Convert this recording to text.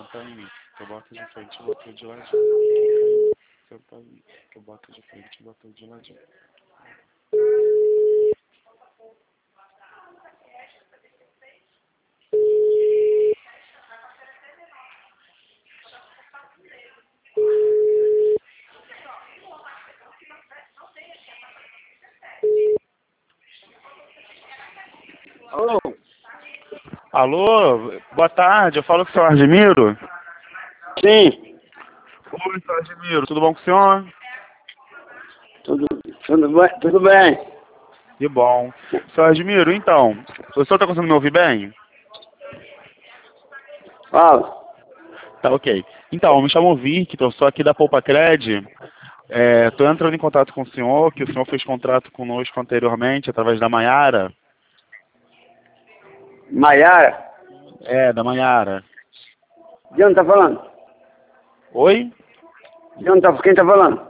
sentar em mim. Que eu boto de frente e boto de ladinho. Clica em mim. Senta em mim. Que eu boto de frente e boto de ladinho. Alô? Alô, boa tarde, eu falo com o senhor Argemiro. Sim, Oi, senhor Argemiro, tudo bom com o senhor? tudo bem. Que bom. Senhor Argemiro, então, o senhor está conseguindo me ouvir bem? Fala. Tá, ok. Então, eu me chamo Vic, eu sou aqui da Poupa Cred. Estou entrando em contato com o senhor, que o senhor fez contrato conosco anteriormente, através da Maiara. Maiara? Da Maiara. De onde tá falando? Oi? Quem tá falando?